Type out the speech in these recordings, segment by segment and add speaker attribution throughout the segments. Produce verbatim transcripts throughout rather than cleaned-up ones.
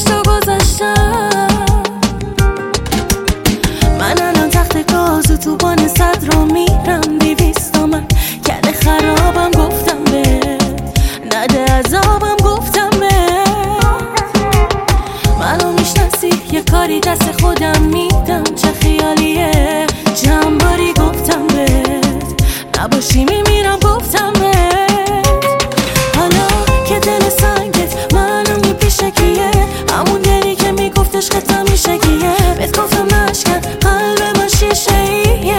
Speaker 1: تو گذاشتم. من الان تخت گاز تو بان صد رو میرم دیویست من کل خرابم گفتم بهت نده عذابم گفتم بهت. منو میشناسی یه کاری دست خودم میدم چه خیالیه جنباری گفتم بهت نباشی میمیرم گفتم بهت. حالا که دل سنگت معلومی پیشه کیه همون دلی که میگفت عشقت همیشه کیه بهت گفتم نشکن قلب ما شیشه ایه.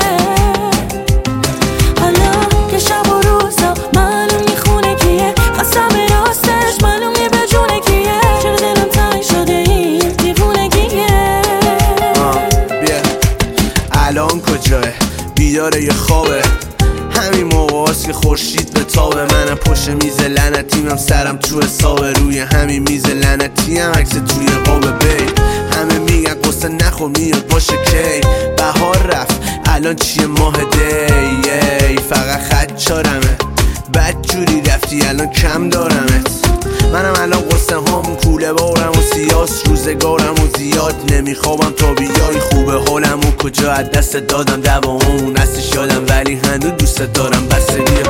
Speaker 1: حالا که شب و روزا معلومی خونه کیه قسم راستش معلومی به جونه کیه چرا دلم تنگ شده این دیوونگیه.
Speaker 2: بیا الان کجاه بیداره یه خوابه همین موقع هست که خورشید به تابه. منم پشت میز لعنتیم سرم تو حسابه روی همین میز لعنتی هم عکس توی قابه بی همه میگن قصه نخور میاد باشه کی بهار رفت الان چیه ماه دی ای فقط خط چارمه بد جوری رفتی الان کم دارمت. منم الان قصه هم کوله بارم و سیاس روزگارم و زیاد نمیخوابم تا بیای خوبه حالم و کجا از دست دادم دوامون هستش یادم ولی هنوز دوست دارم بسه بیا.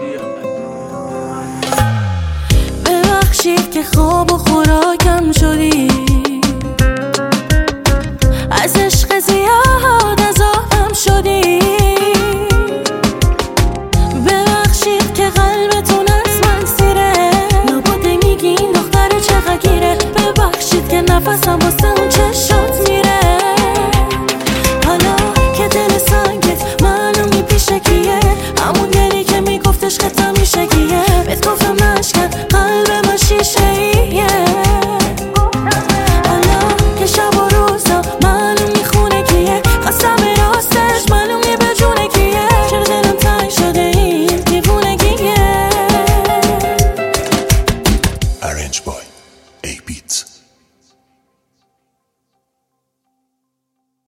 Speaker 1: ببخشید که خواب و خوراکم شدی از عشق زیاد عذابم شدی. ببخشید که قلبتون از من سیره نباده میگی این دختر چقدر گیره. ببخشید که نفسم واسه اون چشم